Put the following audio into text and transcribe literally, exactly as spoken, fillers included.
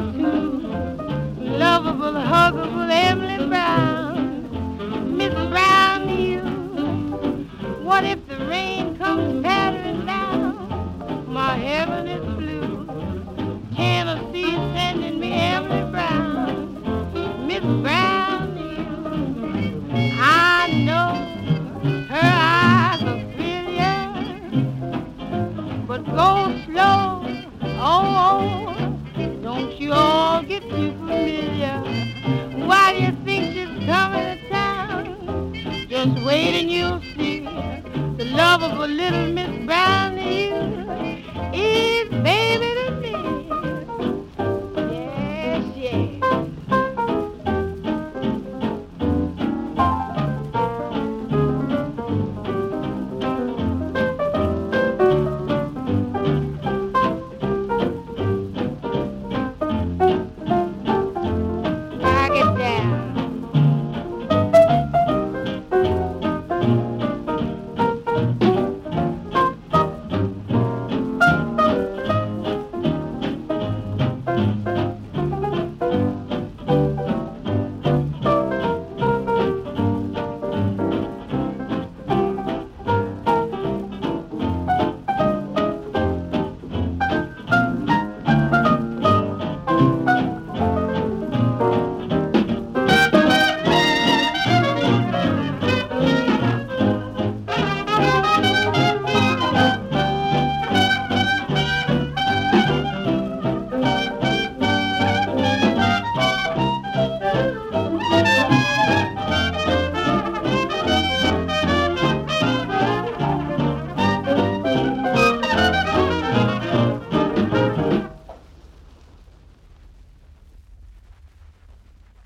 to lovable, huggable Emily Brown. Miss Brown, you, what if the rain comes pattering down? My heaven is blue. Tennessee sending me Emily Brown. Miss Brown, you, I know her eyes are brilliant, but go slow, oh, oh, don't you all get too familiar. Why do you think she's coming to town? Just wait and you'll see the lovable little Miss Brown.